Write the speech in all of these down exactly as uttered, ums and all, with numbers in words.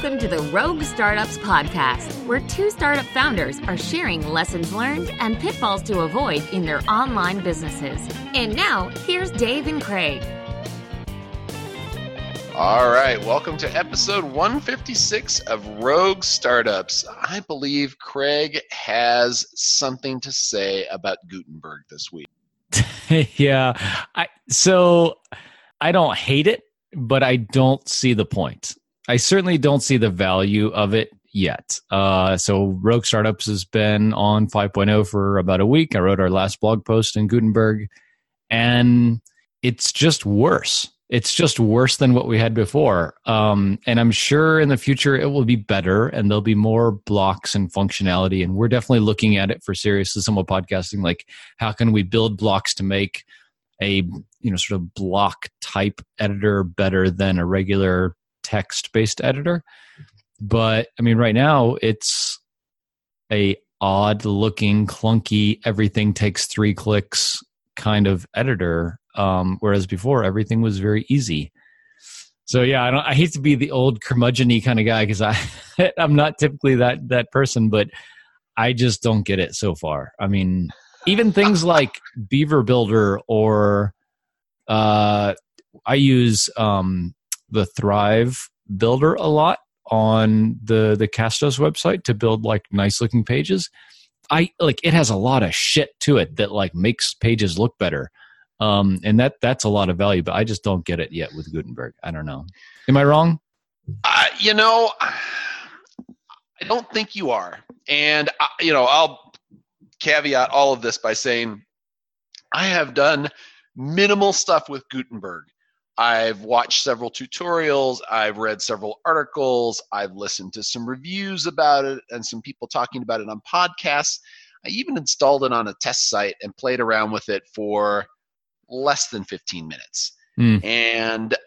Welcome to the Rogue Startups Podcast, where two startup founders are sharing lessons learned and pitfalls to avoid in their online businesses. And now, here's Dave and Craig. All right, welcome to episode one fifty-six of Rogue Startups. I believe Craig has something to say about Gutenberg this week. yeah, I, so I don't hate it, but I don't see the point. I certainly don't see the value of it yet. Uh, so Rogue Startups has been on five point oh for about a week. I wrote our last blog post in Gutenberg, and it's just worse. It's just worse than what we had before. Um, and I'm sure in the future it will be better and there'll be more blocks and functionality. And we're definitely looking at it for Seriously Simple Podcasting. Like, how can we build blocks to make a, you know, sort of block type editor better than a regular text-based editor? But I mean, right now it's a odd looking, clunky, everything takes three clicks kind of editor. Um, whereas before everything was very easy. So yeah, I don't. I hate to be the old curmudgeon-y kind of guy because I, I'm not typically that that person, but I just don't get it so far. I mean, even things like Beaver Builder or uh, I use um, the Thrive Builder a lot on the the Castos website to build like nice-looking pages. I like it has a lot of shit to it that like makes pages look better. Um, and that that's a lot of value, but I just don't get it yet with Gutenberg. I don't know. Am I wrong? Uh, you know, I don't think you are. And, uh, you know, I'll caveat all of this by saying I have done minimal stuff with Gutenberg. I've watched several tutorials. I've read several articles. I've listened to some reviews about it and some people talking about it on podcasts. I even installed it on a test site and played around with it for less than fifteen minutes. Mm. And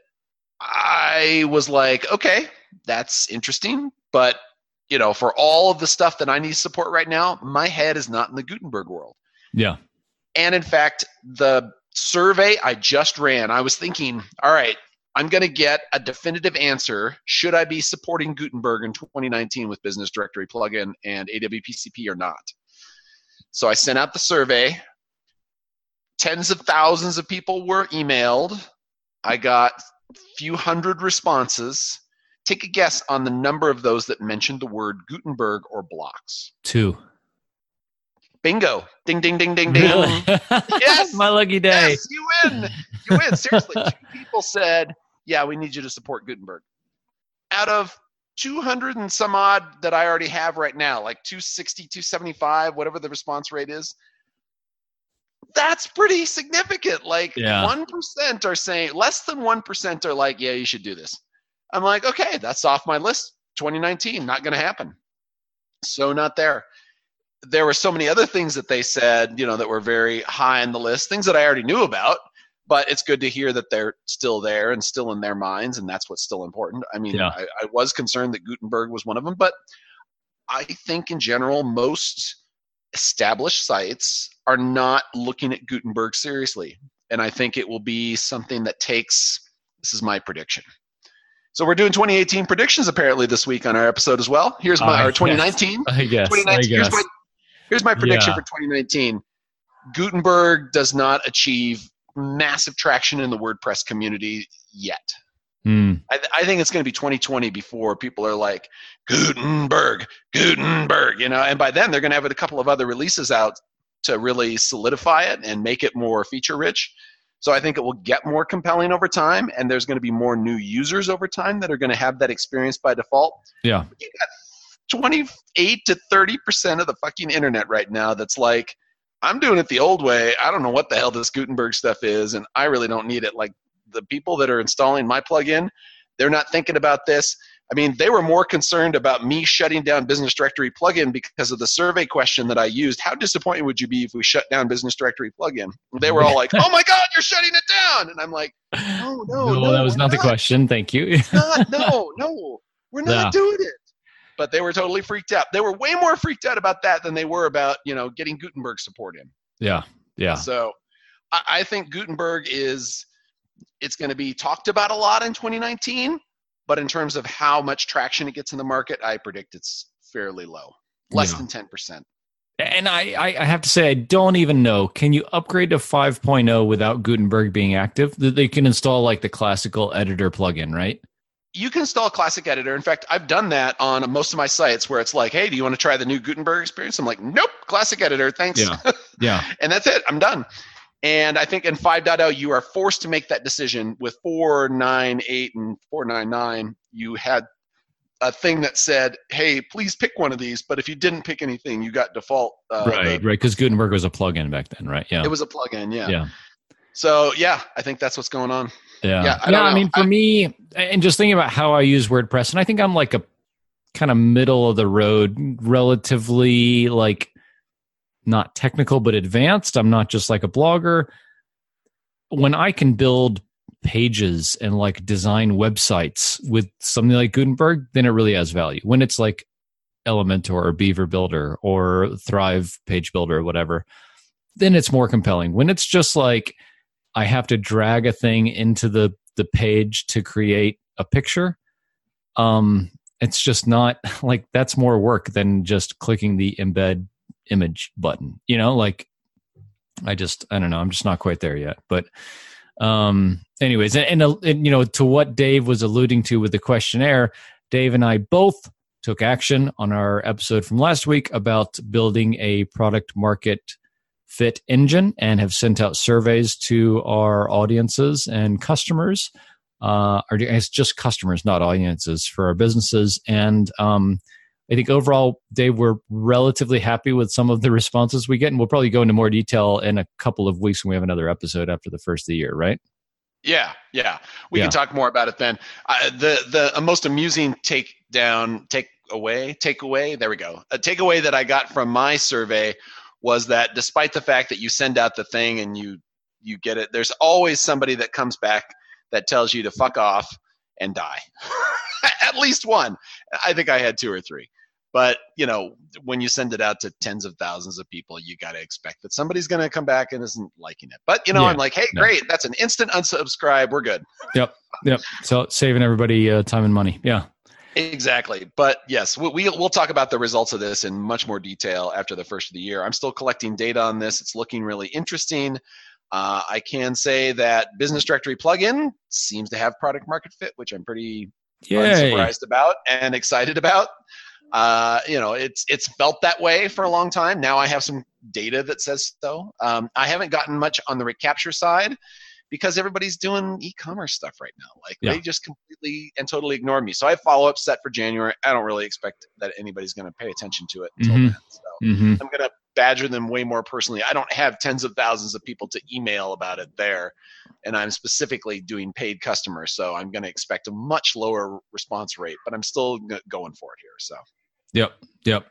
I was like, okay, that's interesting. But, you know, for all of the stuff that I need support right now, my head is not in the Gutenberg world. Yeah. And in fact, the survey I just ran, I was thinking, all right, I'm going to get a definitive answer. Should I be supporting Gutenberg in twenty nineteen with Business Directory Plugin and A W P C P or not? So I sent out the survey. Tens of thousands of people were emailed. I got a few hundred responses. Take a guess on the number of those that mentioned the word Gutenberg or blocks. Two. Bingo. Ding, ding, ding, ding, ding. Really? Yes. My lucky day. Yes, you win. You win. Seriously, two people said, yeah, we need you to support Gutenberg. Out of two hundred and some odd that I already have right now, like two sixty, two seventy-five, whatever the response rate is, that's pretty significant. Like yeah. one percent are saying, less than one percent are like, yeah, you should do this. I'm like, okay, that's off my list. twenty nineteen, not going to happen. So not there. There were so many other things that they said, you know, that were very high on the list, things that I already knew about, but it's good to hear that they're still there and still in their minds, and that's what's still important. I mean, yeah. I, I was concerned that Gutenberg was one of them, but I think in general, most established sites are not looking at Gutenberg seriously. And I think it will be something that takes, this is my prediction. So we're doing twenty eighteen predictions apparently this week on our episode as well. Here's my, uh, or twenty nineteen. I guess. twenty nineteen. I guess. Here's my, here's my prediction yeah. for twenty nineteen. Gutenberg does not achieve massive traction in the WordPress community yet. Mm. I, I think it's going to be twenty twenty before people are like, Gutenberg, Gutenberg, you know, and by then they're going to have a couple of other releases out to really solidify it and make it more feature rich. So I think it will get more compelling over time, and there's going to be more new users over time that are going to have that experience by default. Yeah. You got twenty-eight to thirty percent of the fucking internet right now that's like, I'm doing it the old way. I don't know what the hell this Gutenberg stuff is, and I really don't need it. Like, the people that are installing my plugin, they're not thinking about this. I mean, they were more concerned about me shutting down Business Directory Plugin because of the survey question that I used. How disappointed would you be if we shut down Business Directory Plugin? They were all like, oh my God, you're shutting it down. And I'm like, no, no, no. No, that was not, not the question. Thank you. It's not, no, no, we're not yeah. doing it. But they were totally freaked out. They were way more freaked out about that than they were about, you know, getting Gutenberg support in. Yeah, yeah. So I, I think Gutenberg is, it's going to be talked about a lot in twenty nineteen. But in terms of how much traction it gets in the market, I predict it's fairly low, less Yeah. than ten percent. And I, I I have to say, I don't even know. Can you upgrade to five point oh without Gutenberg being active? They can install like the classical editor plugin, right? You can install Classic Editor. In fact, I've done that on most of my sites where it's like, hey, do you want to try the new Gutenberg experience? I'm like, nope, Classic Editor, thanks. Yeah, yeah. And that's it. I'm done. And I think in five point oh, you are forced to make that decision. With four point nine eight and four point nine nine, you had a thing that said, hey, please pick one of these. But if you didn't pick anything, you got default. Uh, right, the, right. Because Gutenberg was a plugin back then, right? Yeah. It was a plugin, yeah. Yeah. So, yeah, I think that's what's going on. Yeah. Yeah, I, yeah, don't I know. mean, for I, me, and just thinking about how I use WordPress, and I think I'm like a kind of middle of the road, relatively like not technical, but advanced. I'm not just like a blogger. When I can build pages and like design websites with something like Gutenberg, then it really has value. When it's like Elementor or Beaver Builder or Thrive Page Builder or whatever, then it's more compelling. When it's just like I have to drag a thing into the the page to create a picture, um, it's just not like that's more work than just clicking the embed image button. You know, like I just I don't know. I'm just not quite there yet. But um, anyways, and, and, and you know, to what Dave was alluding to with the questionnaire, Dave and I both took action on our episode from last week about building a product market fit engine and have sent out surveys to our audiences and customers. Uh, or it's just customers, not audiences, for our businesses. And um, I think overall, Dave, we're relatively happy with some of the responses we get. And we'll probably go into more detail in a couple of weeks when we have another episode after the first of the year, right? Yeah, yeah. We Yeah. can talk more about it then. Uh, the the most amusing take down, take away, take away, there we go. A takeaway that I got from my survey was that despite the fact that you send out the thing and you you get it, there's always somebody that comes back that tells you to fuck off and die. At least one. I think I had two or three. But, you know, when you send it out to tens of thousands of people, you got to expect that somebody's going to come back and isn't liking it. But, you know, Yeah. I'm like, hey, No. great. That's an instant unsubscribe. We're good. Yep. Yep. So saving everybody uh, time and money. Yeah. Exactly. But yes, we, we, we'll talk about the results of this in much more detail after the first of the year. I'm still collecting data on this. It's looking really interesting. Uh, I can say that Business Directory plugin seems to have product market fit, which I'm pretty Yay. unsurprised about and excited about. Uh, you know, it's it's felt that way for a long time. Now I have some data that says so. Um, I haven't gotten much on the recapture side because everybody's doing e-commerce stuff right now. Like Yeah. they just completely and totally ignore me. So I have follow-up set for January. I don't really expect that anybody's going to pay attention to it until Mhm. then. So Mm-hmm. I'm going to badger them way more personally. I don't have tens of thousands of people to email about it there. And I'm specifically doing paid customers. So I'm going to expect a much lower response rate, but I'm still g- going for it here. So. Yep. Yep.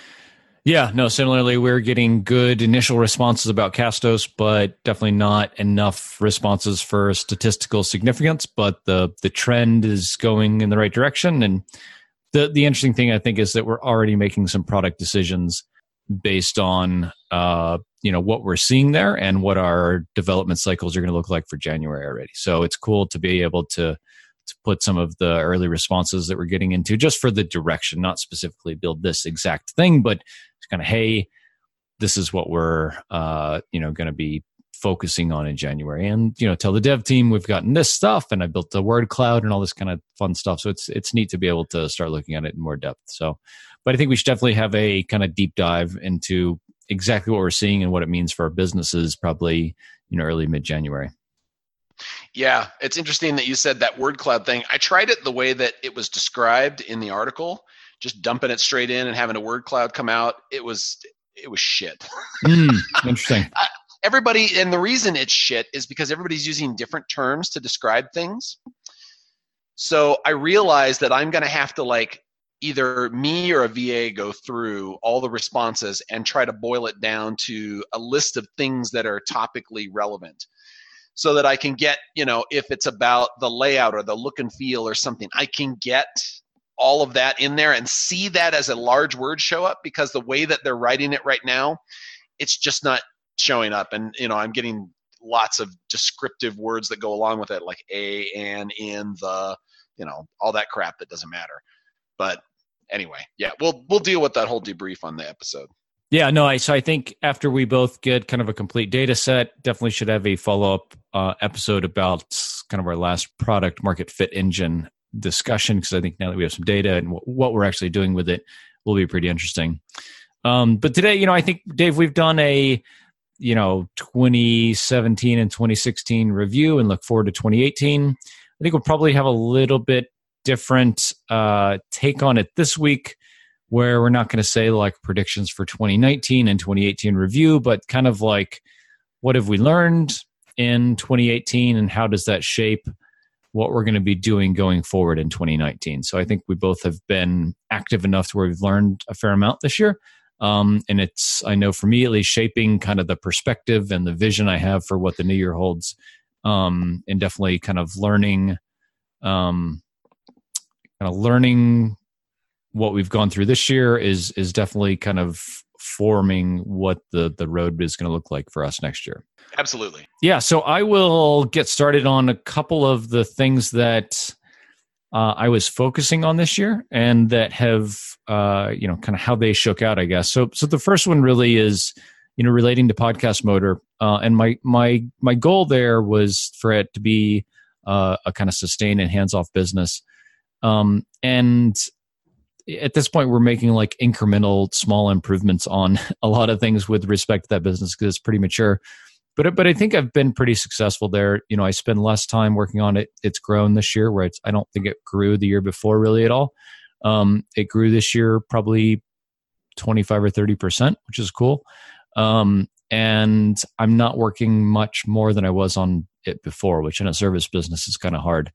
Yeah. No, similarly, we're getting good initial responses about Castos, but definitely not enough responses for statistical significance. But the the trend is going in the right direction. And the the interesting thing, I think, is that we're already making some product decisions based on uh, you know, what we're seeing there and what our development cycles are going to look like for January already. So it's cool to be able to to put some of the early responses that we're getting into just for the direction, not specifically build this exact thing, but it's kind of, hey, this is what we're, uh, you know, going to be focusing on in January. And, you know, tell the dev team we've gotten this stuff and I built the word cloud and all this kind of fun stuff. So it's, it's neat to be able to start looking at it in more depth. So, but I think we should definitely have a kind of deep dive into exactly what we're seeing and what it means for our businesses, probably, you know, early mid-January. Yeah, it's interesting that you said that word cloud thing. I tried it the way that it was described in the article, just dumping it straight in and having a word cloud come out. It was it was shit. Mm, interesting. Everybody, and the reason it's shit is because everybody's using different terms to describe things. So I realized that I'm going to have to like either me or a V A go through all the responses and try to boil it down to a list of things that are topically relevant. So that I can get, you know, if it's about the layout or the look and feel or something, I can get all of that in there and see that as a large word show up, because the way that they're writing it right now, it's just not showing up. And, you know, I'm getting lots of descriptive words that go along with it, like a, and, in, the, you know, all that crap that doesn't matter. But anyway, yeah, we'll we'll deal with that whole debrief on the episode. Yeah, no, I so I think after we both get kind of a complete data set, definitely should have a follow-up uh, episode about kind of our last product market fit engine discussion, because I think now that we have some data and w- what we're actually doing with it will be pretty interesting. Um, but today, you know, I think, Dave, we've done a, you know, twenty seventeen and twenty sixteen review and look forward to twenty eighteen. I think we'll probably have a little bit different uh, take on it this week, where we're not going to say like predictions for twenty nineteen and twenty eighteen review, but kind of like what have we learned in twenty eighteen and how does that shape what we're going to be doing going forward in twenty nineteen. So I think we both have been active enough to where we've learned a fair amount this year. Um, and it's, I know for me at least, shaping kind of the perspective and the vision I have for what the new year holds. Um, and definitely kind of learning, um, kind of learning what we've gone through this year is is definitely kind of forming what the the road is going to look like for us next year. Absolutely. Yeah, so I will get started on a couple of the things that uh, I was focusing on this year and that have, uh, you know, kind of how they shook out, I guess. So, so the first one really is, you know, relating to Podcast Motor, uh, and my my my goal there was for it to be uh, a kind of sustained and hands-off business, um, and at this point, we're making like incremental small improvements on a lot of things with respect to that business because it's pretty mature. But but I think I've been pretty successful there. You know, I spend less time working on it. It's grown this year, where it's I don't think it grew the year before really at all. Um, it grew this year probably twenty-five or thirty percent, which is cool. Um, and I'm not working much more than I was on it before, which in a service business is kind of hard.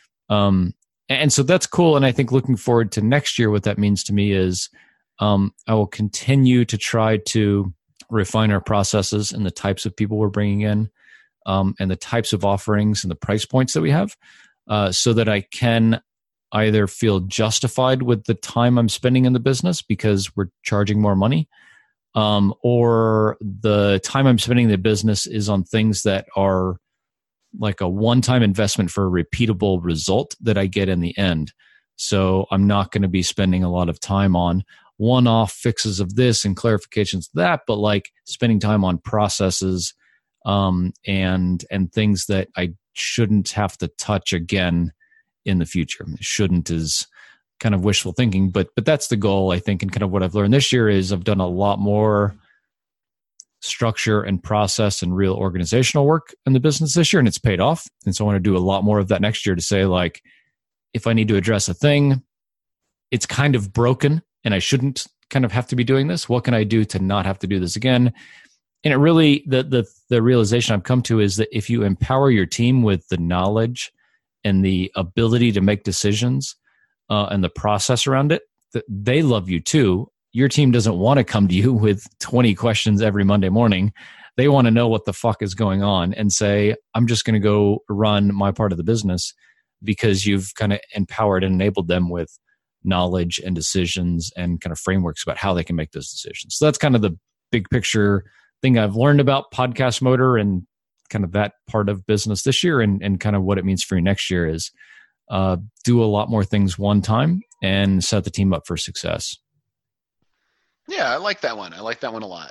Um, And so that's cool. And I think looking forward to next year, what that means to me is um, I will continue to try to refine our processes and the types of people we're bringing in, um, and the types of offerings and the price points that we have, uh, so that I can either feel justified with the time I'm spending in the business because we're charging more money, um, or the time I'm spending in the business is on things that are like a one-time investment for a repeatable result that I get in the end. So I'm not going to be spending a lot of time on one-off fixes of this and clarifications of that, but like spending time on processes um, and and things that I shouldn't have to touch again in the future. Shouldn't is kind of wishful thinking, but but that's the goal, I think. And kind of what I've learned this year is I've done a lot more structure and process and real organizational work in the business this year, and it's paid off. And so I want to do a lot more of that next year to say, like, if I need to address a thing, it's kind of broken and I shouldn't kind of have to be doing this. What can I do to not have to do this again? And it really, the the the realization I've come to is that if you empower your team with the knowledge and the ability to make decisions uh, and the process around it, that they love you too. Your team doesn't want to come to you with twenty questions every Monday morning. They want to know what the fuck is going on and say, I'm just going to go run my part of the business because you've kind of empowered and enabled them with knowledge and decisions and kind of frameworks about how they can make those decisions. So that's kind of the big picture thing I've learned about Podcast Motor and kind of that part of business this year, and, and kind of what it means for you next year is uh, do a lot more things one time and set the team up for success. Yeah, I like that one. I like that one a lot.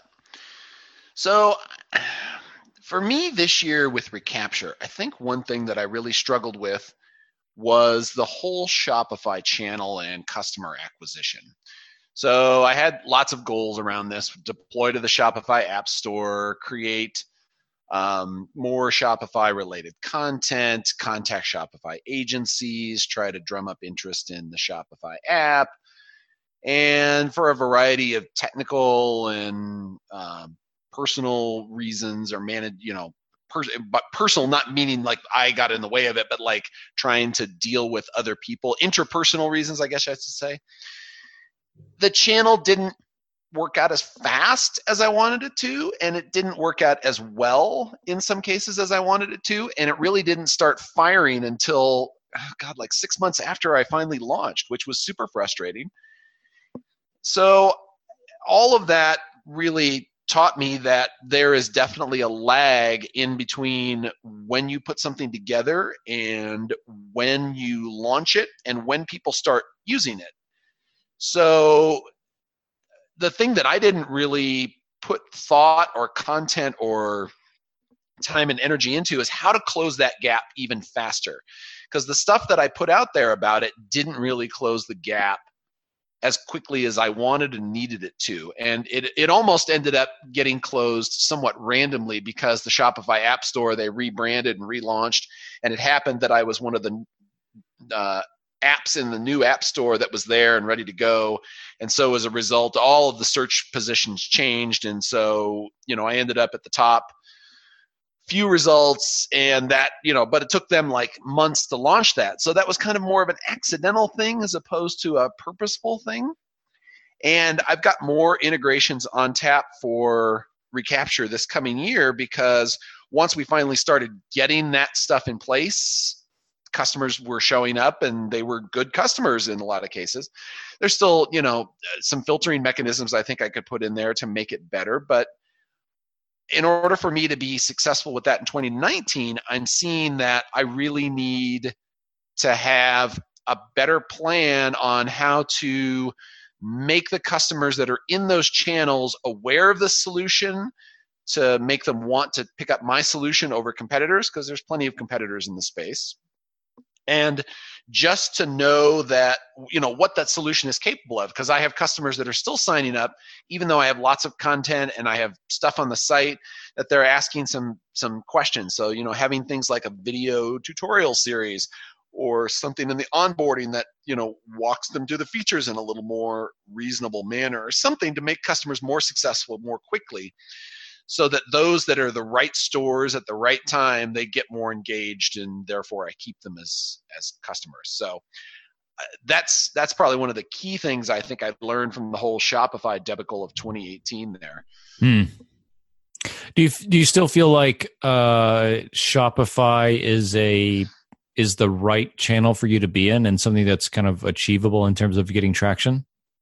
So for me this year with Recapture, I think one thing that I really struggled with was the whole Shopify channel and customer acquisition. So I had lots of goals around this: deploy to the Shopify App Store, create um, more Shopify-related content, contact Shopify agencies, try to drum up interest in the Shopify app, and for a variety of technical and um, personal reasons, or manage, you know, pers- but personal, not meaning like I got in the way of it, but like trying to deal with other people, interpersonal reasons, I guess I should say. The channel didn't work out as fast as I wanted it to, and it didn't work out as well in some cases as I wanted it to, and it really didn't start firing until, oh God, like six months after I finally launched, which was super frustrating. So all of that really taught me that there is definitely a lag in between when you put something together and when you launch it and when people start using it. So the thing that I didn't really put thought or content or time and energy into is how to close that gap even faster. Because the stuff that I put out there about it didn't really close the gap as quickly as I wanted and needed it to. And it it almost ended up getting closed somewhat randomly because the Shopify App Store, they rebranded and relaunched. And it happened that I was one of the uh, apps in the new App Store that was there and ready to go. And so as a result, all of the search positions changed. And so, you know, I ended up at the top few results, and that, you know, but it took them like months to launch that. So that was kind of more of an accidental thing as opposed to a purposeful thing. And I've got more integrations on tap for Recapture this coming year, because once we finally started getting that stuff in place, customers were showing up and they were good customers in a lot of cases. There's still, you know, some filtering mechanisms I think I could put in there to make it better, but in order for me to be successful with that in twenty nineteen, I'm seeing that I really need to have a better plan on how to make the customers that are in those channels aware of the solution, to make them want to pick up my solution over competitors, because there's plenty of competitors in the space. And just to know that, you know, what that solution is capable of, because I have customers that are still signing up, even though I have lots of content and I have stuff on the site, that they're asking some some questions. So, you know, having things like a video tutorial series or something in the onboarding that, you know, walks them through the features in a little more reasonable manner, or something to make customers more successful more quickly, so that those that are the right stores at the right time, they get more engaged, and therefore I keep them as as customers. So uh, that's that's probably one of the key things I think I've learned from the whole Shopify debacle of twenty eighteen there. Hmm. Do you do you still feel like uh, Shopify is a is the right channel for you to be in, and something that's kind of achievable in terms of getting traction?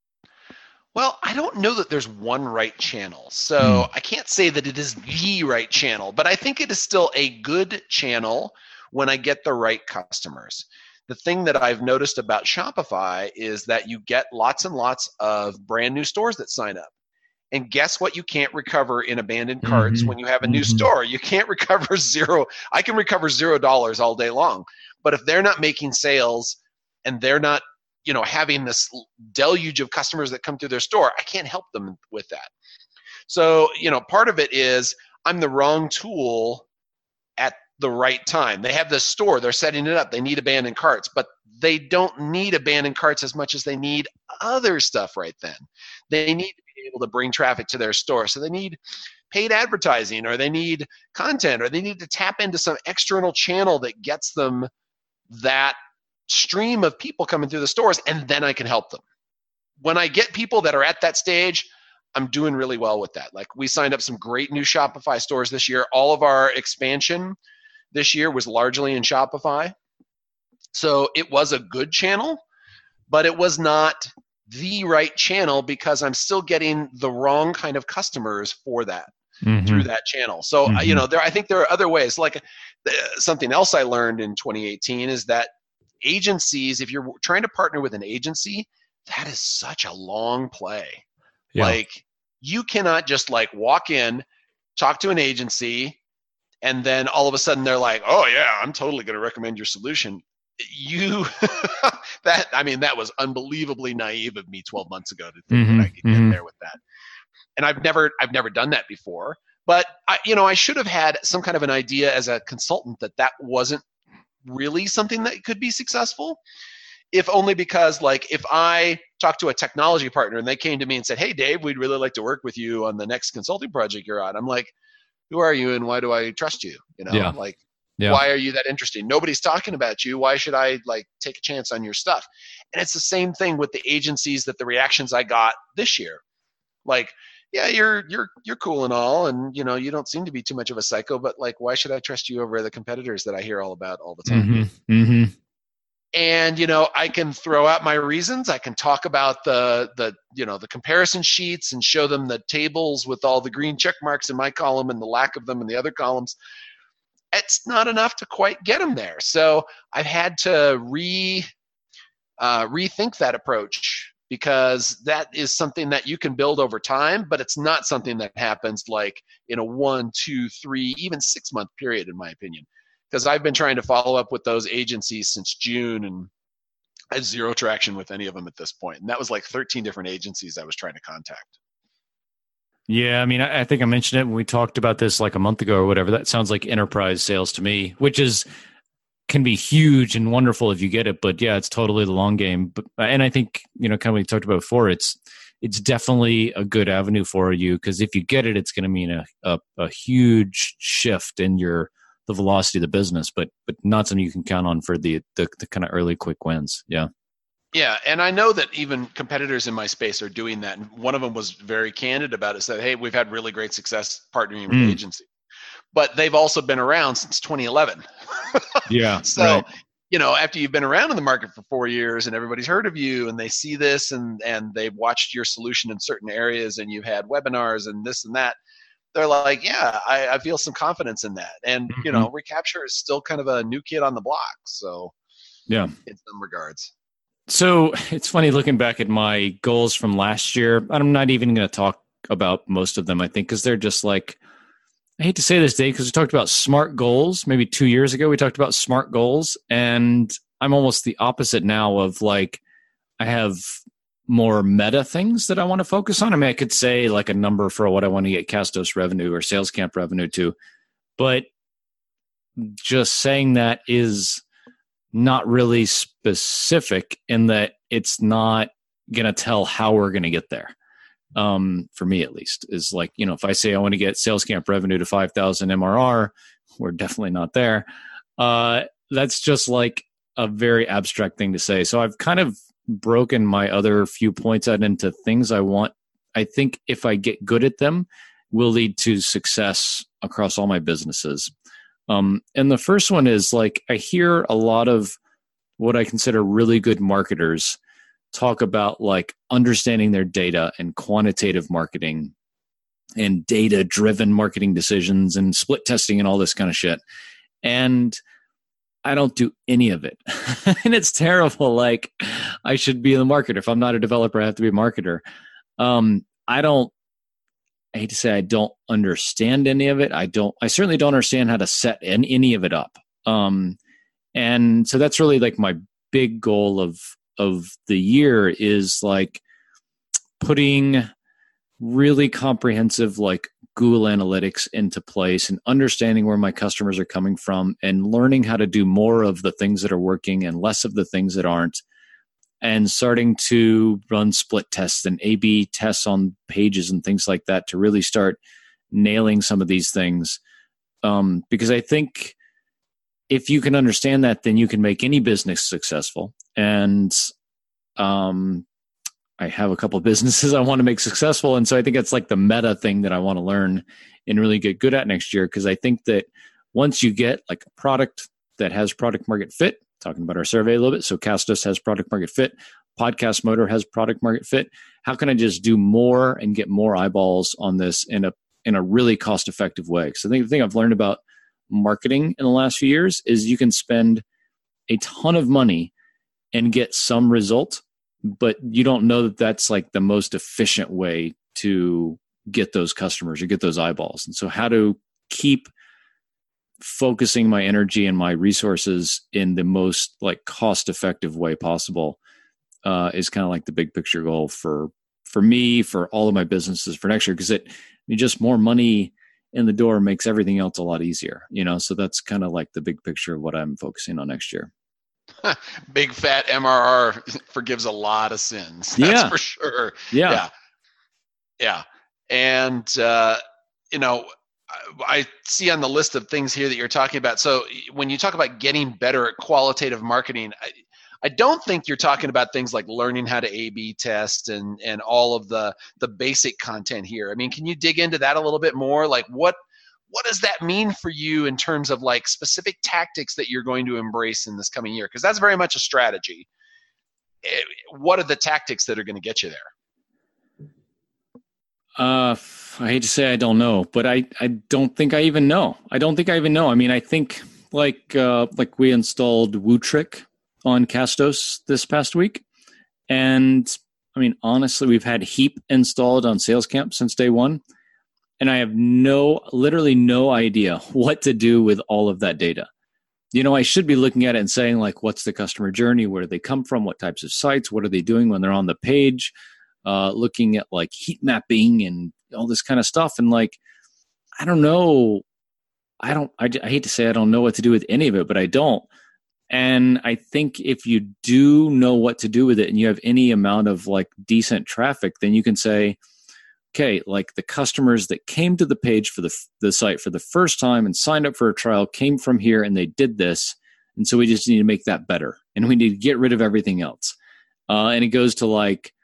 Well, I don't know that there's one right channel, so Hmm. I can't say that it is the right channel, but I think it is still a good channel when I get the right customers. The thing that I've noticed about Shopify is that you get lots and lots of brand new stores that sign up. And guess what? You can't recover in abandoned carts Mm-hmm. when you have a new Mm-hmm. store. You can't recover zero. I can recover zero dollars all day long. But if they're not making sales and they're not, you know, having this deluge of customers that come through their store, I can't help them with that. So, you know, part of it is I'm the wrong tool at the right time. They have this store, they're setting it up, they need abandoned carts, but they don't need abandoned carts as much as they need other stuff right then. They need to be able to bring traffic to their store. So they need paid advertising, or they need content, or they need to tap into some external channel that gets them that stream of people coming through the stores, and then I can help them. When I get people that are at that stage, I'm doing really well with that. Like, we signed up some great new Shopify stores this year. All of our expansion this year was largely in Shopify. So it was a good channel, but it was not the right channel because I'm still getting the wrong kind of customers for that. Mm-hmm. Through that channel. So, mm-hmm. you know, there, I think there are other ways. Like uh, something else I learned in twenty eighteen is that agencies, if you're trying to partner with an agency, that is such a long play. Yeah. Like, you cannot just like walk in, talk to an agency, and then all of a sudden they're like, oh yeah, I'm totally going to recommend your solution. You, that, I mean, that was unbelievably naive of me twelve months ago to think mm-hmm. that I could get mm-hmm. there with that. And I've never, I've never done that before. But I, you know, I should have had some kind of an idea as a consultant that that wasn't really something that could be successful. If only because, like, if I talked to a technology partner and they came to me and said, "Hey, Dave, we'd really like to work with you on the next consulting project you're on," I'm like, "Who are you, and why do I trust you?" You know, yeah. like, yeah. why are you that interesting? Nobody's talking about you. Why should I like take a chance on your stuff? And it's the same thing with the agencies. That the reactions I got this year, like, yeah, you're you're you're cool and all, and you know, you don't seem to be too much of a psycho, but like, why should I trust you over the competitors that I hear all about all the time? Mm-hmm. Mm-hmm. And, you know, I can throw out my reasons. I can talk about the, the, you know, the comparison sheets and show them the tables with all the green check marks in my column and the lack of them in the other columns. It's not enough to quite get them there. So I've had to re, uh, rethink that approach, because that is something that you can build over time, but it's not something that happens like in a one, two, three, even six month period, in my opinion. Because I've been trying to follow up with those agencies since June, and I had zero traction with any of them at this point. And that was like thirteen different agencies I was trying to contact. Yeah, I mean, I, I think I mentioned it when we talked about this like a month ago or whatever. That sounds like enterprise sales to me, which is can be huge and wonderful if you get it. But yeah, it's totally the long game. But, and I think, you know, kind of what we talked about before, it's it's definitely a good avenue for you, because if you get it, it's going to mean a, a a huge shift in your the velocity of the business, but but not something you can count on for the the, the kind of early quick wins. Yeah. Yeah, and I know that even competitors in my space are doing that. And one of them was very candid about it, said, hey, we've had really great success partnering with mm. agencies. But they've also been around since twenty eleven. Yeah. So, right. you know, after you've been around in the market for four years and everybody's heard of you and they see this and, and they've watched your solution in certain areas and you've had webinars and this and that, they're like, yeah, I, I feel some confidence in that. And, mm-hmm. you know, Recapture is still kind of a new kid on the block. So, yeah, in some regards. So it's funny looking back at my goals from last year. I'm not even going to talk about most of them, I think, because they're just like, I hate to say this, Dave, because we talked about SMART goals. Maybe two years ago, we talked about SMART goals. And I'm almost the opposite now of like, I have more meta things that I want to focus on. I mean, I could say like a number for what I want to get Castos revenue or Sales Camp revenue to, but just saying that is not really specific in that it's not going to tell how we're going to get there. Um, for me, at least, is like, you know, if I say I want to get Sales Camp revenue to five thousand M R R, we're definitely not there. Uh, that's just like a very abstract thing to say. So I've kind of broken my other few points out into things I want. I think if I get good at them, will lead to success across all my businesses. Um, and the first one is like, I hear a lot of what I consider really good marketers talk about like understanding their data and quantitative marketing and data driven marketing decisions and split testing and all this kind of shit. And I don't do any of it. And it's terrible. Like I should be the marketer. If I'm not a developer, I have to be a marketer. Um, I don't, I hate to say I don't understand any of it. I don't, I certainly don't understand how to set any, any of it up. Um, and so that's really like my big goal of, of the year is like putting really comprehensive, like Google Analytics into place and understanding where my customers are coming from and learning how to do more of the things that are working and less of the things that aren't. And starting to run split tests and A B tests on pages and things like that to really start nailing some of these things. Um, because I think if you can understand that, then you can make any business successful. And um, I have a couple of businesses I want to make successful. And so I think it's like the meta thing that I want to learn and really get good at next year. Because I think that once you get like a product that has product market fit, talking about our survey a little bit. So Castos has product market fit. Podcast Motor has product market fit. How can I just do more and get more eyeballs on this in a in a really cost effective way? Because I think the thing I've learned about marketing in the last few years is you can spend a ton of money and get some result, but you don't know that that's like the most efficient way to get those customers or get those eyeballs. And so how to keep focusing my energy and my resources in the most like cost effective way possible uh, is kind of like the big picture goal for, for me, for all of my businesses for next year. Cause it I mean, just more money in the door makes everything else a lot easier, you know? So that's kind of like the big picture of what I'm focusing on next year. Big fat M R R forgives a lot of sins. That's yeah. for sure. Yeah. Yeah. Yeah. And, uh, you know, I see on the list of things here that you're talking about. So when you talk about getting better at qualitative marketing, I, I don't think you're talking about things like learning how to A B test and, and all of the, the basic content here. I mean, can you dig into that a little bit more? Like what, what does that mean for you in terms of like specific tactics that you're going to embrace in this coming year? Because that's very much a strategy. What are the tactics that are going to get you there? Uh, I hate to say I don't know, but I, I don't think I even know. I don't think I even know. I mean, I think like uh, like we installed Wootrick on Castos this past week. And I mean, honestly, we've had Heap installed on SalesCamp since day one. And I have no, literally no idea what to do with all of that data. You know, I should be looking at it and saying, like, what's the customer journey? Where do they come from? What types of sites? What are they doing when they're on the page? Uh, looking at like heat mapping and all this kind of stuff. And like, I don't know. I don't, I, I hate to say I don't know what to do with any of it, but I don't. And I think if you do know what to do with it and you have any amount of like decent traffic, then you can say, okay, like the customers that came to the page for the, the site for the first time and signed up for a trial came from here and they did this. And so we just need to make that better. And we need to get rid of everything else. Uh, and it goes to like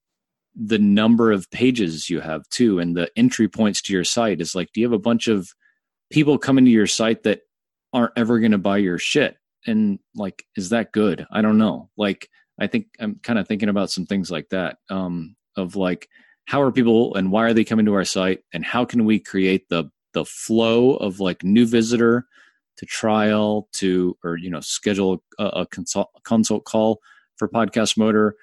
the number of pages you have too. And the entry points to your site is like, do you have a bunch of people coming to your site that aren't ever going to buy your shit? And like, is that good? I don't know. Like, I think I'm kind of thinking about some things like that, um, of like, how are people and why are they coming to our site? And how can we create the, the flow of like new visitor to trial to, or, you know, schedule a, a consult, consult call for Podcast Motor.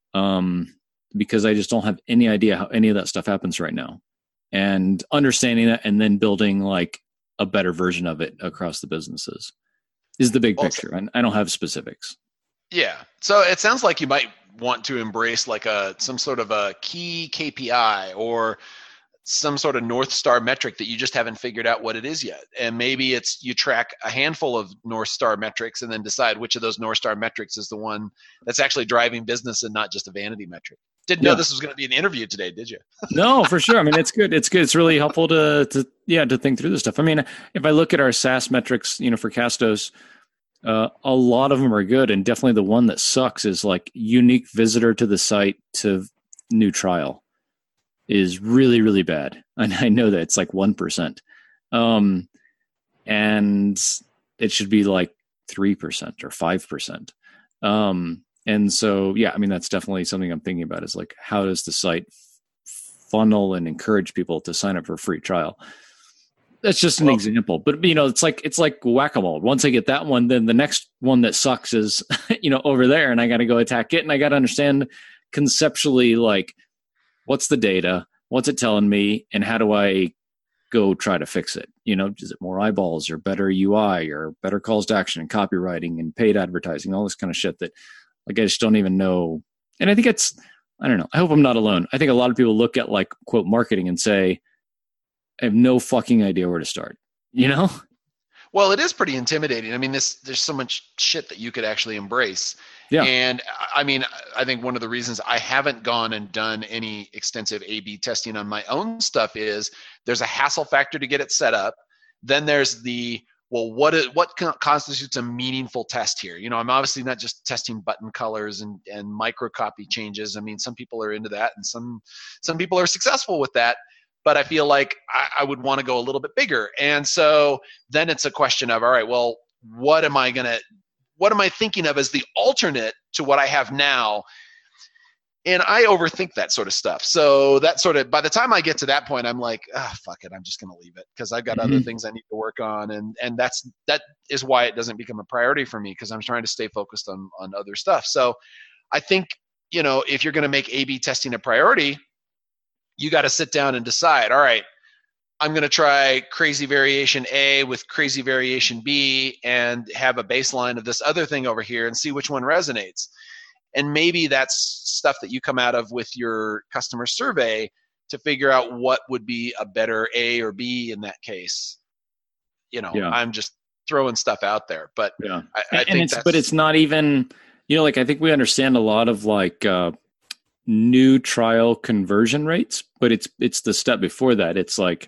Um, because I just don't have any idea how any of that stuff happens right now, and understanding that and then building like a better version of it across the businesses is the big picture. And I don't have specifics. Yeah. So it sounds like you might want to embrace like a, some sort of a key K P I or some sort of North Star metric that you just haven't figured out what it is yet. And maybe it's you track a handful of North Star metrics and then decide which of those North Star metrics is the one that's actually driving business and not just a vanity metric. Didn't yeah. know this was going to be an interview today, did you? No, for sure. I mean, it's good. It's good. It's really helpful to, to, yeah, to think through this stuff. I mean, if I look at our SaaS metrics, you know, for Castos, uh, a lot of them are good. And definitely the one that sucks is like unique visitor to the site to new trial is really, really bad. And I know that it's like one percent. Um, and it should be like three percent or five percent. Um, And so, yeah, I mean, that's definitely something I'm thinking about is like, how does the site funnel and encourage people to sign up for a free trial? That's just an well, example, but you know, it's like, it's like whack-a-mole. Once I get that one, then the next one that sucks is, you know, over there, and I got to go attack it. And I got to understand conceptually, like, what's the data? What's it telling me? And how do I go try to fix it? You know, is it more eyeballs or better U I or better calls to action and copywriting and paid advertising, all this kind of shit that, like, I just don't even know. And I think it's, I don't know. I hope I'm not alone. I think a lot of people look at like quote marketing and say, I have no fucking idea where to start, you know? Well, it is pretty intimidating. I mean, this, there's so much shit that you could actually embrace. Yeah. And I mean, I think one of the reasons I haven't gone and done any extensive A B testing on my own stuff is there's a hassle factor to get it set up. Then there's the, well, what is, what constitutes a meaningful test here? You know, I'm obviously not just testing button colors and, and micro copy changes. I mean, some people are into that and some, some people are successful with that, but I feel like I, I would want to go a little bit bigger. And so then it's a question of, all right, well, what am I going to, what am I thinking of as the alternate to what I have now? And I overthink that sort of stuff. So that sort of, by the time I get to that point, I'm like, ah, oh, fuck it. I'm just going to leave it because I've got mm-hmm. other things I need to work on. And, and that's, that is why it doesn't become a priority for me, because I'm trying to stay focused on, on other stuff. So I think, you know, if you're going to make A B testing a priority, you got to sit down and decide, all right, I'm going to try crazy variation A with crazy variation B and have a baseline of this other thing over here and see which one resonates. And maybe that's stuff that you come out of with your customer survey to figure out what would be a better A or B in that case. You know, yeah. I'm just throwing stuff out there, but yeah. I, I and think it's, that's, but it's not even, you know, like I think we understand a lot of like uh, new trial conversion rates, but it's, it's the step before that. It's like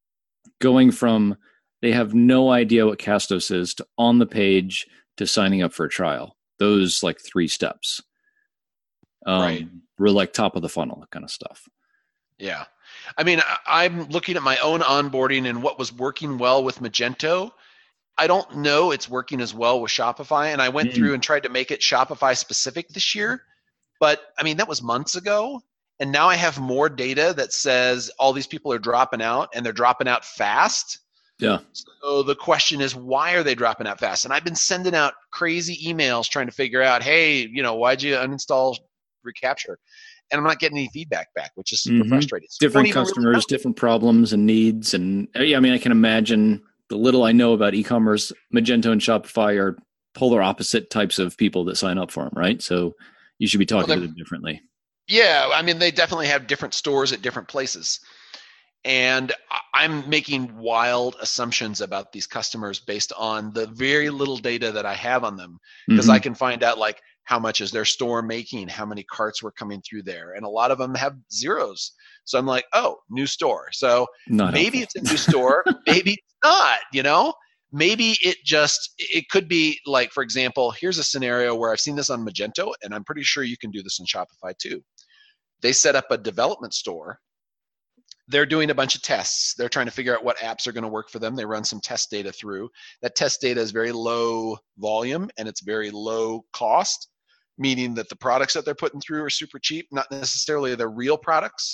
going from, they have no idea what Castos is to on the page to signing up for a trial. Those like three steps. Um, right. We're like top of the funnel kind of stuff. Yeah. I mean, I- I'm looking at my own onboarding and what was working well with Magento. I don't know it's working as well with Shopify. And I went Mm. through and tried to make it Shopify specific this year. But I mean, that was months ago. And now I have more data that says all these people are dropping out and they're dropping out fast. Yeah. So the question is, why are they dropping out fast? And I've been sending out crazy emails trying to figure out, hey, you know, why'd you uninstall Recapture? And I'm not getting any feedback back, which is super Mhm. frustrating. So Different I don't even really customers, know. different problems and needs. And yeah, I mean, I can imagine the little I know about e-commerce, Magento and Shopify are polar opposite types of people that sign up for them, right? So you should be talking Well, to them differently. Yeah, I mean, they definitely have different stores at different places. And I- I'm making wild assumptions about these customers based on the very little data that I have on them, because Mhm. I can find out like how much is their store making, how many carts were coming through there, and a lot of them have zeros. So I'm like, oh, new store. So Not maybe helpful. it's a new store, maybe it's not. You know, maybe it just it could be like, for example, here's a scenario where I've seen this on Magento, and I'm pretty sure you can do this in Shopify too. They set up a development store. They're doing a bunch of tests. They're trying to figure out what apps are going to work for them. They run some test data through. That test data is very low volume and it's very low cost, meaning that the products that they're putting through are super cheap, not necessarily the real products.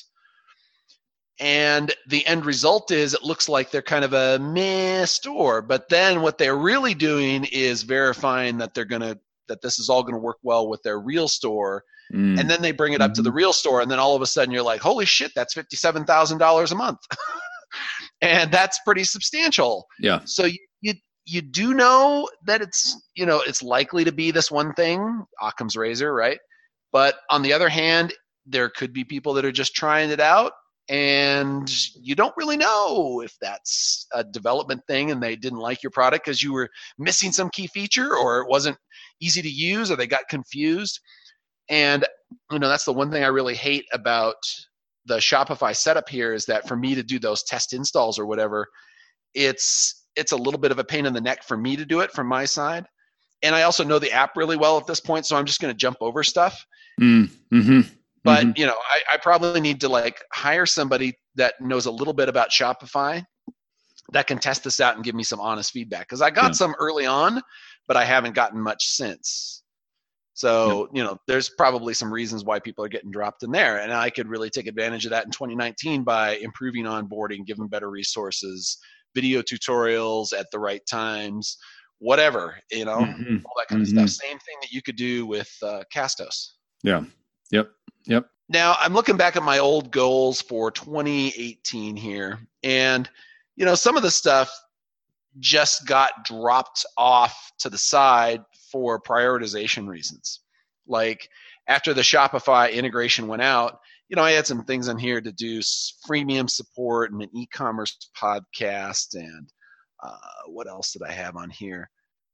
And the end result is it looks like they're kind of a meh store. But then what they're really doing is verifying that they're going to that this is all going to work well with their real store. Mm. And then they bring it up to the real store, and then all of a sudden you're like, holy shit, that's fifty-seven thousand dollars a month. And that's pretty substantial. Yeah. So you, you you do know that it's, you know, it's likely to be this one thing, Occam's razor, right? But on the other hand, there could be people that are just trying it out, and you don't really know if that's a development thing and they didn't like your product because you were missing some key feature, or it wasn't easy to use, or they got confused. And, you know, that's the one thing I really hate about the Shopify setup here is that for me to do those test installs or whatever, it's it's a little bit of a pain in the neck for me to do it from my side. And I also know the app really well at this point, so I'm just going to jump over stuff. Mm. Mm-hmm. But, Mm-hmm. you know, I, I probably need to, like, hire somebody that knows a little bit about Shopify that can test this out and give me some honest feedback. Because I got Yeah. some early on, but I haven't gotten much since. So, yep. you know, there's probably some reasons why people are getting dropped in there. And I could really take advantage of that in twenty nineteen by improving onboarding, giving better resources, video tutorials at the right times, whatever, you know, Mm-hmm. all that kind Mm-hmm. of stuff. Same thing that you could do with uh, Castos. Yeah. Yep. Yep. Now, I'm looking back at my old goals for twenty eighteen here. And, you know, some of the stuff just got dropped off to the side for prioritization reasons. Like after the Shopify integration went out, you know, I had some things on here to do freemium support and an e-commerce podcast. And uh, what else did I have on here?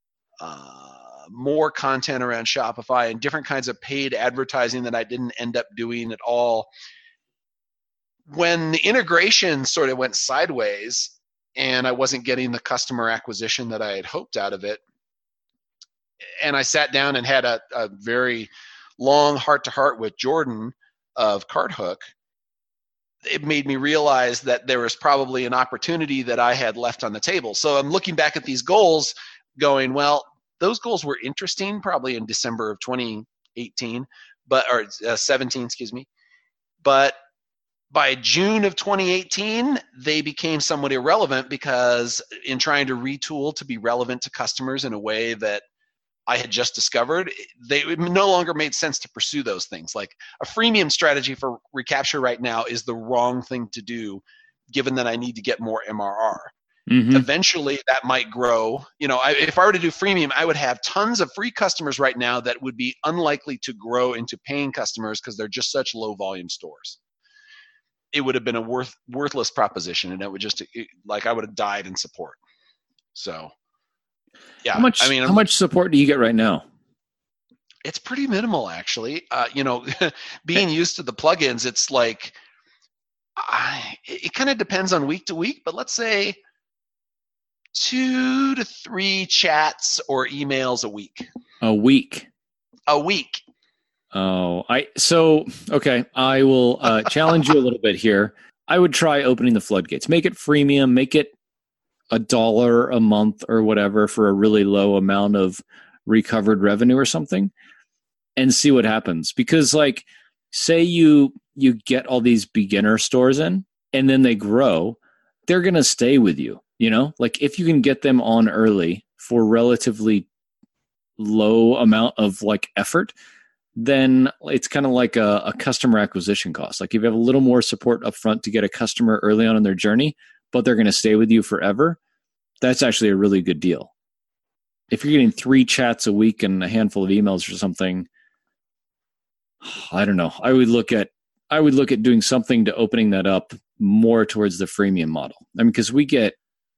Uh, more content around Shopify and different kinds of paid advertising that I didn't end up doing at all. When the integration sort of went sideways and I wasn't getting the customer acquisition that I had hoped out of it, and I sat down and had a, a very long heart-to-heart with Jordan of CartHook, it made me realize that there was probably an opportunity that I had left on the table. So I'm looking back at these goals going, well, those goals were interesting probably in December of twenty eighteen, but or uh, seventeen, excuse me. But by June of twenty eighteen, they became somewhat irrelevant because in trying to retool to be relevant to customers in a way that I had just discovered, they it no longer made sense to pursue those things. Like a freemium strategy for Recapture right now is the wrong thing to do, given that I need to get more M R R. Mm-hmm. Eventually, that might grow. You know, I, if I were to do freemium, I would have tons of free customers right now that would be unlikely to grow into paying customers because they're just such low volume stores. It would have been a worth worthless proposition, and it would just it, like I would have died in support. So. Yeah, How much? I mean, how I'm, much support do you get right now? It's pretty minimal, actually. Uh, you know, being used to the plugins, it's like I, it, it kind of depends on week to week. But let's say two to three chats or emails a week. A week. A week. Oh, I so okay. I will uh, challenge you a little bit here. I would try opening the floodgates. Make it freemium. Make it a dollar a month or whatever for a really low amount of recovered revenue or something, and see what happens. Because, like, say you you get all these beginner stores in, and then they grow, they're going to stay with you. You know, like if you can get them on early for relatively low amount of like effort, then it's kind of like a, a customer acquisition cost. Like if you have a little more support up front to get a customer early on in their journey, but they're going to stay with you forever, that's actually a really good deal. If you're getting three chats a week and a handful of emails or something, I don't know. I would look at I would look at doing something to opening that up more towards the freemium model. I mean, because we get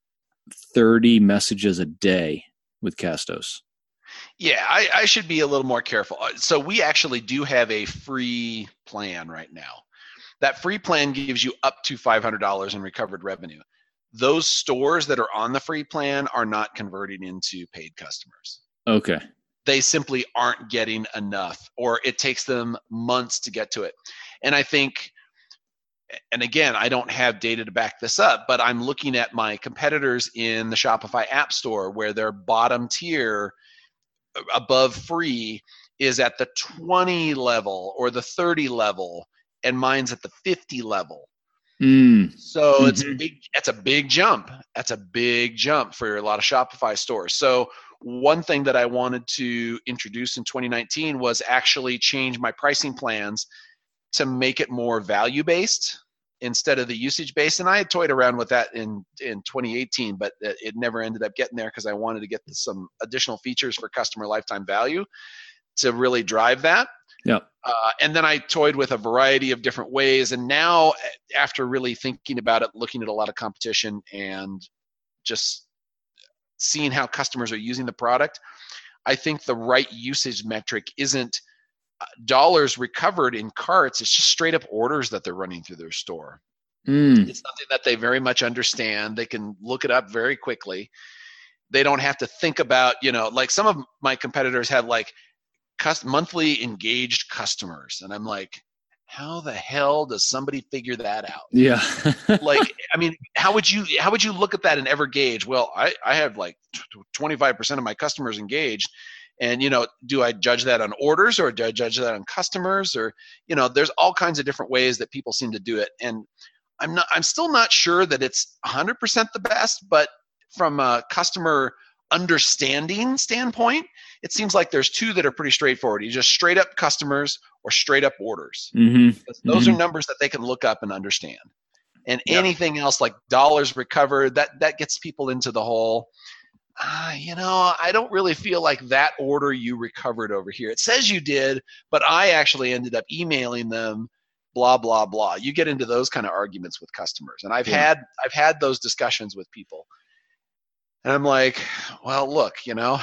thirty messages a day with Castos. Yeah, I, I should be a little more careful. So we actually do have a free plan right now. That free plan gives you up to five hundred dollars in recovered revenue. Those stores that are on the free plan are not converting into paid customers. Okay. They simply aren't getting enough, or it takes them months to get to it. And I think, and again, I don't have data to back this up, but I'm looking at my competitors in the Shopify App Store where their bottom tier above free is at the twenty level or the thirty level, and mine's at the fifty level. Mm. So Mm-hmm. it's a big, that's a big jump. That's a big jump for a lot of Shopify stores. So one thing that I wanted to introduce in twenty nineteen was actually change my pricing plans to make it more value-based instead of the usage-based. And I had toyed around with that in, in twenty eighteen, but it never ended up getting there because I wanted to get some additional features for customer lifetime value to really drive that. Yeah. Uh, and then I toyed with a variety of different ways. And now, after really thinking about it, looking at a lot of competition and just seeing how customers are using the product, I think the right usage metric isn't dollars recovered in carts. It's just straight up orders that they're running through their store. Mm. It's something that they very much understand. They can look it up very quickly. They don't have to think about, you know, like some of my competitors have like cust- monthly engaged customers. And I'm like, how the hell does somebody figure that out? Yeah. Like, I mean, how would you, how would you look at that and ever gauge? Well, I, I have like twenty-five percent of my customers engaged. And, you know, do I judge that on orders or do I judge that on customers? Or, you know, there's all kinds of different ways that people seem to do it. And I'm not, I'm still not sure that it's one hundred percent the best, but from a customer understanding standpoint, it seems like there's two that are pretty straightforward. You just straight up customers or straight up orders. Mm-hmm. Those mm-hmm. are numbers that they can look up and understand. And Yep. anything else like dollars recovered, that, that gets people into the whole, Uh, you know, I don't really feel like that order you recovered over here. It says you did, but I actually ended up emailing them, blah, blah, blah. You get into those kind of arguments with customers. And I've Yeah. had I've had those discussions with people. And I'm like, well, look, you know,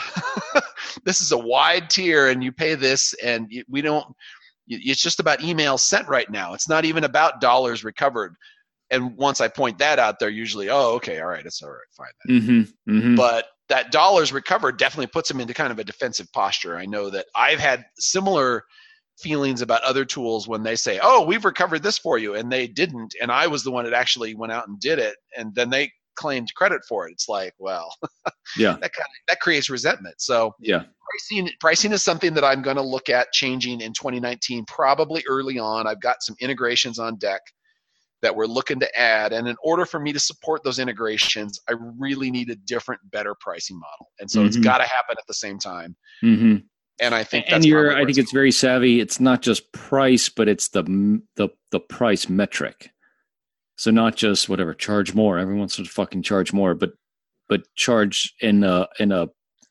this is a wide tier and you pay this and you, we don't, it's just about emails sent right now. It's not even about dollars recovered. And once I point that out, they're usually, oh, okay, all right, it's all right, fine. Then. Mm-hmm. Mm-hmm. But that dollars recovered definitely puts them into kind of a defensive posture. I know that I've had similar feelings about other tools when they say, oh, we've recovered this for you, and they didn't, and I was the one that actually went out and did it, and then they claimed credit for it. It's like, well, yeah, that kind of, that creates resentment. So yeah, pricing pricing is something that I'm going to look at changing in twenty nineteen, probably early on. I've got some integrations on deck that we're looking to add. And in order for me to support those integrations, I really need a different, better pricing model. And so mm-hmm. it's got to happen at the same time. Mm-hmm. And I think that's and you're, I think it's very savvy. It's not just price, but it's the, the, the price metric. So not just whatever, charge more. Everyone wants to fucking charge more, but, but charge in a, in a,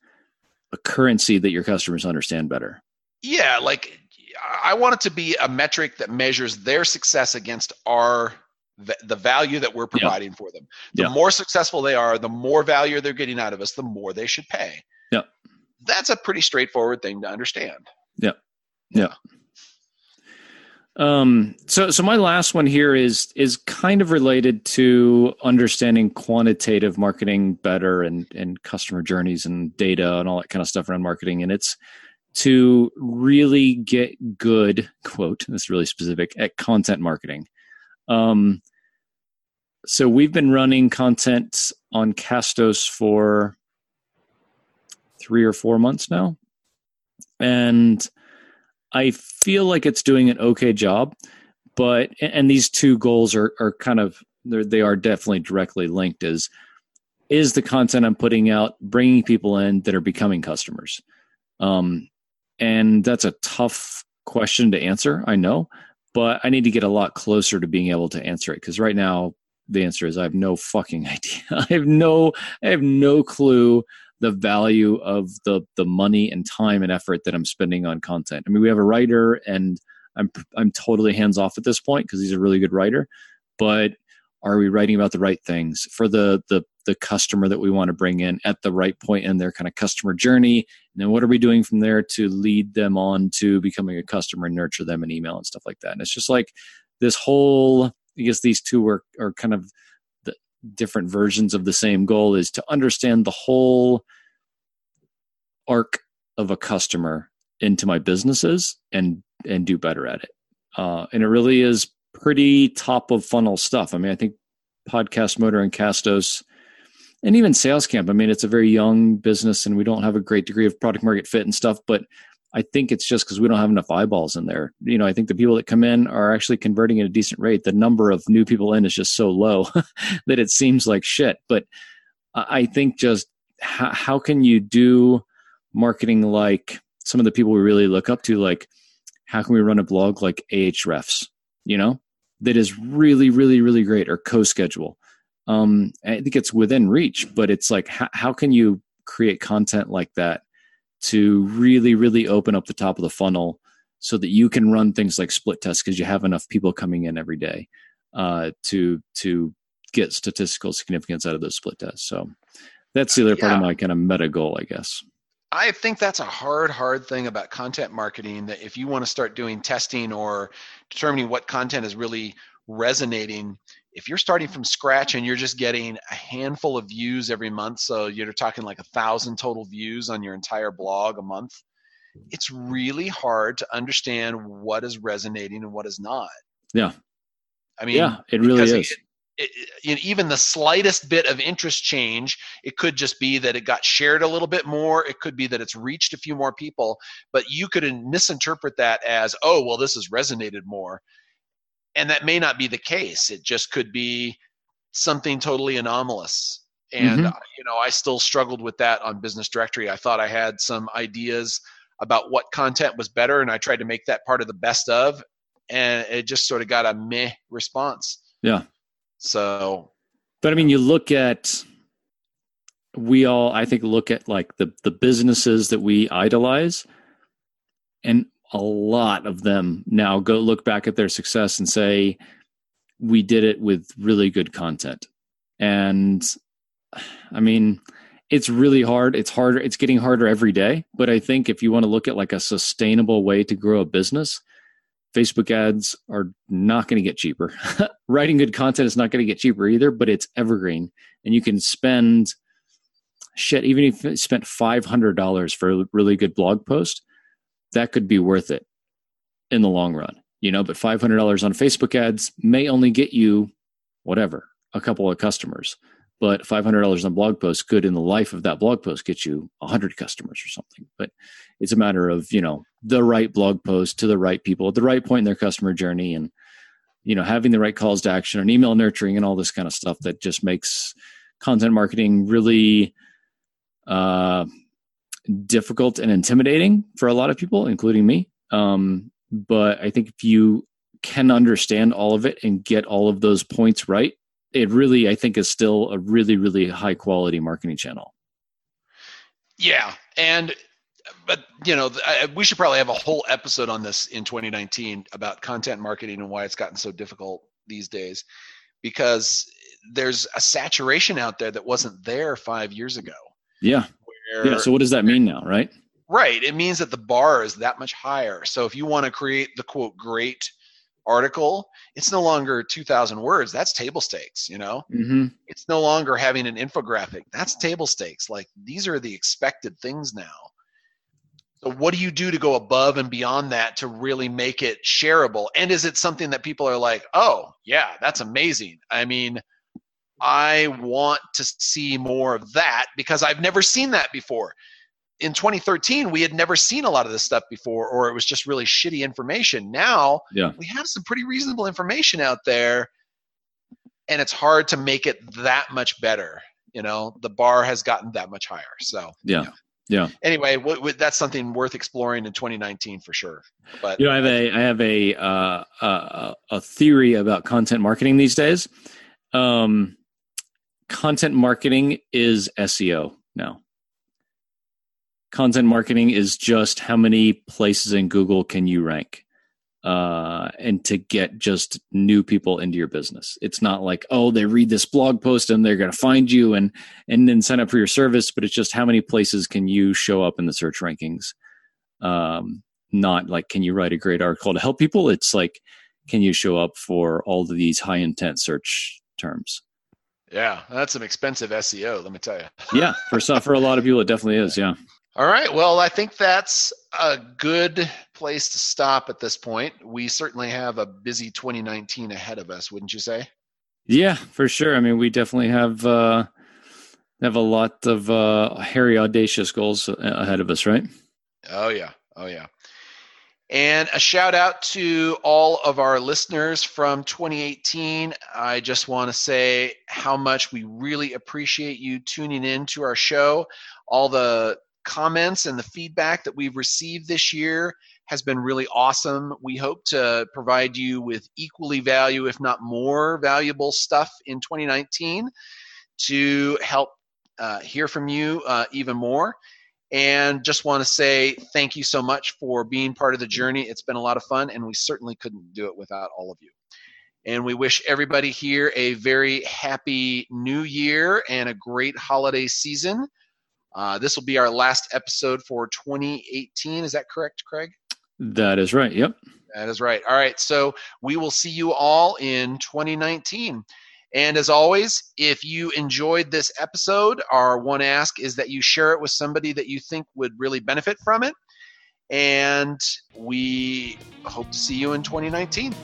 a currency that your customers understand better. Yeah. Like I want it to be a metric that measures their success against our the value that we're providing yeah. for them. The yeah. more successful they are, the more value they're getting out of us, the more they should pay. Yeah. That's a pretty straightforward thing to understand. Yeah. Yeah. Um, so, so my last one here is, is kind of related to understanding quantitative marketing better and, and customer journeys and data and all that kind of stuff around marketing. And it's to really get good, quote, that's really specific, at content marketing. Um, So we've been running content on Castos for three or four months now. And I feel like it's doing an okay job. But, and these two goals are, are kind of, they are definitely directly linked, is, is the content I'm putting out bringing people in that are becoming customers? Um, and that's a tough question to answer, I know, but I need to get a lot closer to being able to answer it. Because right now, the answer is I have no fucking idea. I have no, I have no clue the value of the the money and time and effort that I'm spending on content. I mean, we have a writer, and I'm I'm totally hands off at this point because he's a really good writer. But are we writing about the right things for the the the customer that we want to bring in at the right point in their kind of customer journey? And then what are we doing from there to lead them on to becoming a customer and nurture them in email and stuff like that? And it's just like this whole, I guess these two are, are kind of the different versions of the same goal, is to understand the whole arc of a customer into my businesses and, and do better at it. Uh, and it really is pretty top of funnel stuff. I mean, I think Podcast Motor and Castos and even Sales Camp, I mean, it's a very young business and we don't have a great degree of product market fit and stuff, but I think it's just because we don't have enough eyeballs in there. You know, I think the people that come in are actually converting at a decent rate. The number of new people in is just so low that it seems like shit. But I think just how, how can you do marketing like some of the people we really look up to? Like, how can we run a blog like Ahrefs, you know, that is really, really, really great, or CoSchedule? Um, I think it's within reach, but it's like, how, how can you create content like that to really, really open up the top of the funnel so that you can run things like split tests because you have enough people coming in every day uh, to to get statistical significance out of those split tests. So that's the other yeah. part of my kind of meta goal, I guess. I think that's a hard, hard thing about content marketing, that if you want to start doing testing or determining what content is really resonating, if you're starting from scratch and you're just getting a handful of views every month, so you're talking like a thousand total views on your entire blog a month, it's really hard to understand what is resonating and what is not. Yeah. I mean, yeah, it really is. It, it, it, even the slightest bit of interest change, it could just be that it got shared a little bit more. It could be that it's reached a few more people, but you could misinterpret that as, oh, well, this has resonated more. And that may not be the case. It just could be something totally anomalous. And, mm-hmm. you know, I still struggled with that on Business Directory. I thought I had some ideas about what content was better, and I tried to make that part of the best of, and it just sort of got a meh response. Yeah. So. But I mean, you look at, we all, I think, look at like the, the businesses that we idolize, and a lot of them now go look back at their success and say, we did it with really good content. And I mean, it's really hard. It's harder. It's getting harder every day. But I think if you want to look at like a sustainable way to grow a business, Facebook ads are not going to get cheaper. Writing good content is not going to get cheaper either, but it's evergreen. And you can spend shit, even if you spent five hundred dollars for a really good blog post, that could be worth it in the long run, you know, but five hundred dollars on Facebook ads may only get you whatever, a couple of customers, but five hundred dollars on blog posts could, in the life of that blog post, get you a hundred customers or something. But it's a matter of, you know, the right blog post to the right people at the right point in their customer journey, and, you know, having the right calls to action and email nurturing and all this kind of stuff that just makes content marketing really, uh, difficult and intimidating for a lot of people, including me. Um, but I think if you can understand all of it and get all of those points right, it really, I think, is still a really, really high quality marketing channel. Yeah. And, but you know, I, we should probably have a whole episode on this in twenty nineteen about content marketing and why it's gotten so difficult these days, because there's a saturation out there that wasn't there five years ago. Yeah. Yeah. So what does that mean now, right? Right. It means that the bar is that much higher. So if you want to create the quote great article, it's no longer two thousand words. That's table stakes, you know? Mm-hmm. It's no longer having an infographic. That's table stakes. Like, these are the expected things now. So what do you do to go above and beyond that to really make it shareable? And is it something that people are like, oh, yeah, that's amazing? I mean, I want to see more of that because I've never seen that before. In twenty thirteen, we had never seen a lot of this stuff before, or it was just really shitty information. Now Yeah. we have some pretty reasonable information out there, and it's hard to make it that much better. You know, the bar has gotten that much higher. So Yeah. Yeah. anyway, w- w- that's something worth exploring in twenty nineteen for sure. But You know, I have a I have a uh, a, a theory about content marketing these days. Um, content marketing is S E O now. Content marketing is just how many places in Google can you rank, uh, and to get just new people into your business. It's not like, oh, they read this blog post and they're going to find you and and then sign up for your service. But it's just how many places can you show up in the search rankings. Um, not like, can you write a great article to help people? It's like, can you show up for all of these high intent search terms? yeah, that's some expensive S E O, let me tell you. Yeah, for some, for a lot of people, it definitely is. Yeah. All right. Well, I think that's a good place to stop at this point. We certainly have a busy twenty nineteen ahead of us, wouldn't you say? Yeah, for sure. I mean, we definitely have uh, have a lot of uh, hairy, audacious goals ahead of us, right? Oh, yeah. Oh, yeah. And a shout out to all of our listeners from twenty eighteen. I just want to say how much we really appreciate you tuning in to our show. All the comments and the feedback that we've received this year has been really awesome. We hope to provide you with equally value, if not more valuable stuff in twenty nineteen to help uh, hear from you uh, even more. And just want to say thank you so much for being part of the journey. It's been a lot of fun, and we certainly couldn't do it without all of you. And we wish everybody here a very happy new year and a great holiday season. Uh, this will be our last episode for twenty eighteen. Is that correct, Craig? That is right. Yep. That is right. All right. So we will see you all in twenty nineteen. And as always, if you enjoyed this episode, our one ask is that you share it with somebody that you think would really benefit from it. And we hope to see you in twenty nineteen.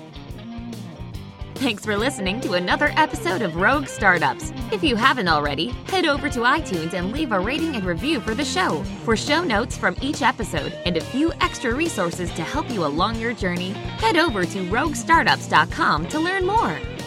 Thanks for listening to another episode of Rogue Startups. If you haven't already, head over to iTunes and leave a rating and review for the show. For show notes from each episode and a few extra resources to help you along your journey, head over to rogue startups dot com to learn more.